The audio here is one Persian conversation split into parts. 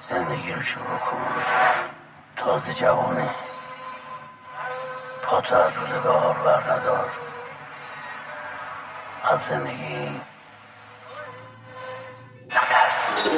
زندگی رو شروع کن. تازه جوانی، پاتو از روزگار بر ندار. از زندگی نترس.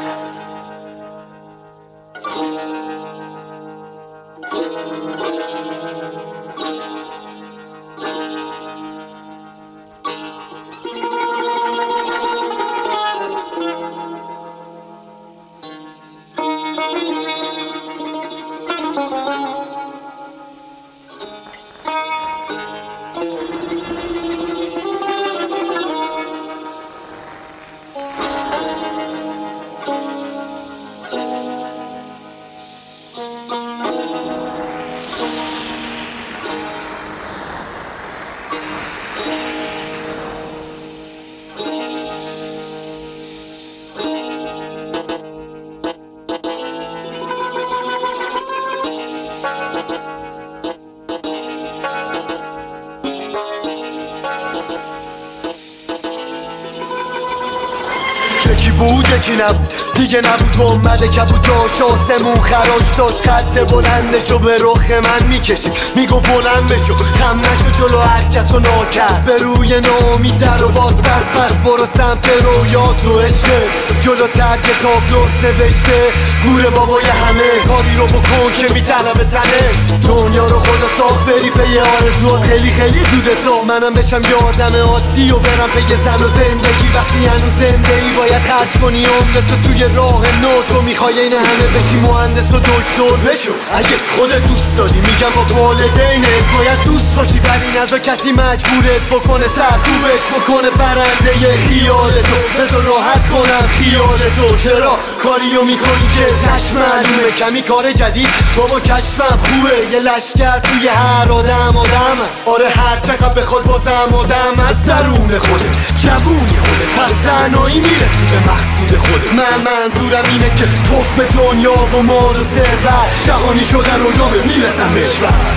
یکی بود یکی نبود دیگه نبود اومده کبود جاش آسمون خراش داشت خط بلندشو به رخ من میکشید میگو بلند بشو خم نشو جلو هر کسو ناکرد به روی ناامید در و باز بس برو سمت رویات و عشقه جلو ترک تابلوس نوشته گور بابای همه کاری رو بکن که میطلبه تنه دنیا رو خدا ساخت بری پی آرزوات خیلی زوده تا منم بشم یه آدم عادی و برم پی زن و زندگی وقتی هنوز زنده ای باید خرج کنی عمرتو توی راه نو تو میخوای این همه بشی مهندس و دکتر بشو اگه خودت دوست داری میگم با والدینت باید دوست باشی ولی نذار کسی مجبورت بکنه سرکوبش بکنه برنده خیالتو بذار راحت کنم خیالتو چرا کاریو میکنی که تش معلومه کمی کار جدید بابا کشفم خوبه یه لشکر توی هر آدم هست آره هر چقدر بخواد بازم آدم از درون خوده جوونی خوده پس تنهایی میرسی به مقصود خوده من منظورم اینه که توف به دنیا و مال و ثروت جهانی شدن و یامه میرسم بهش بس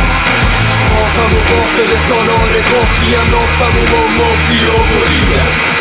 آفم و قافل سالار کافیم نافم و با مافیا بریدم